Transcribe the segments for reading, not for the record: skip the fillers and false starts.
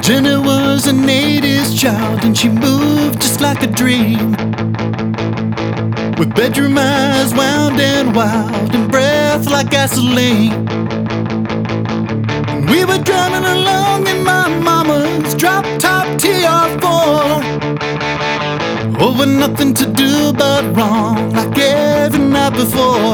Jenny was an 80s child and she moved just like a dream, with bedroom eyes wound and wild and breath like gasoline. And we were driving along in my mama's drop-top TR4, oh, with nothing to do but wrong like every night before.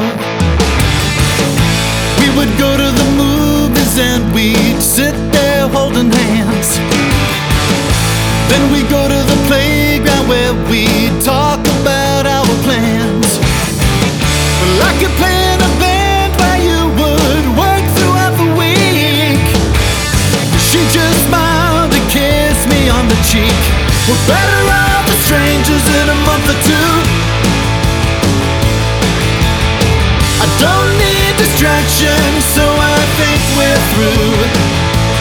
We would go to the movies and we'd sit there holding hands. Then we'd go to the playground where we'd talk about our plans. Well, I could play in a band while you would work throughout the week. She just smiled and kissed me on the cheek. We're better off as strangers in a month or two. I don't need distraction, so I think we're through.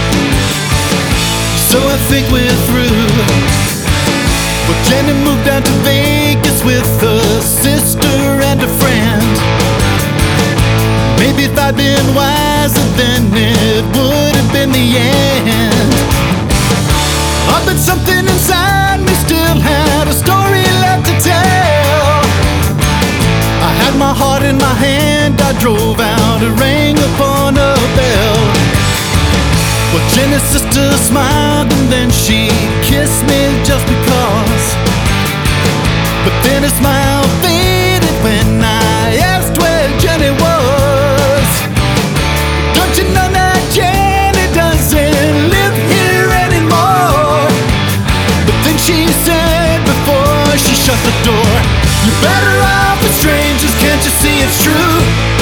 So I think we're through. Well, Jenny moved out to Vegas with a sister and a friend. Maybe if I'd been wiser then it would have been the end. Oh, but something inside me still had a story left to tell. I had my heart in my hand, I drove out and rang upon a bell. Well, Jenny's sister smiled and then she kissed me just because. But then her smile faded when I asked where Jenny was. Don't you know that Jenny doesn't live here anymore? But then she said before she shut the door, you're better off with strangers, can't you see it's true?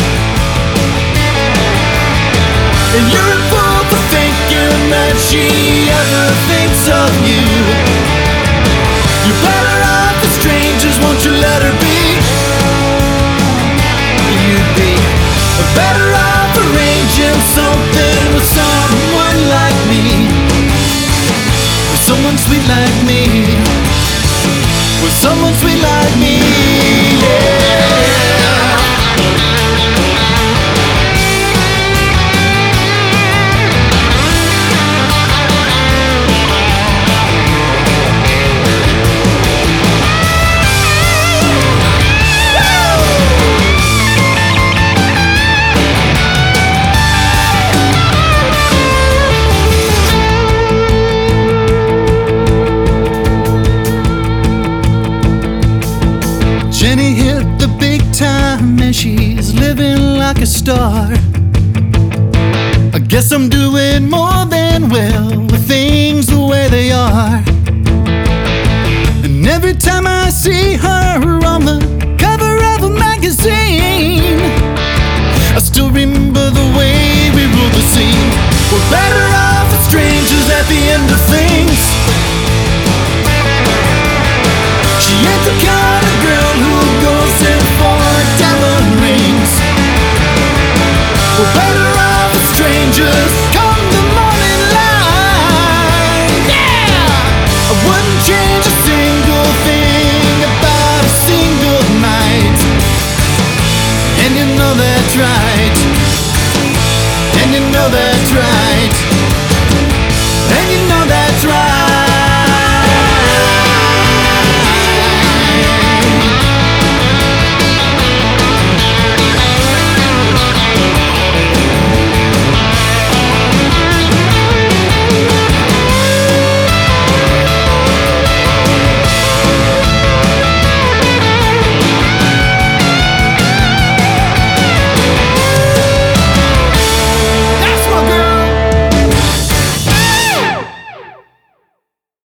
And you're a fool for thinking that she ever thinks of you. You're better off with strangers, won't you let her be? You'd be better off arranging something with someone like me, with someone sweet like me, with someone sweet like me, yeah. Jenny hit the big time and she's living like a star. I guess I'm doing more than well with things the way they are. And every time I see her on the cover of a magazine, I still remember the way we ruled the scene. We're better off as strangers at the end of things. She ain't the kind of girl who goes in for diamond rings. We're better off as strangers come the morning light. Yeah! I wouldn't change a single thing about a single night. And you know that's right. And you know that's right.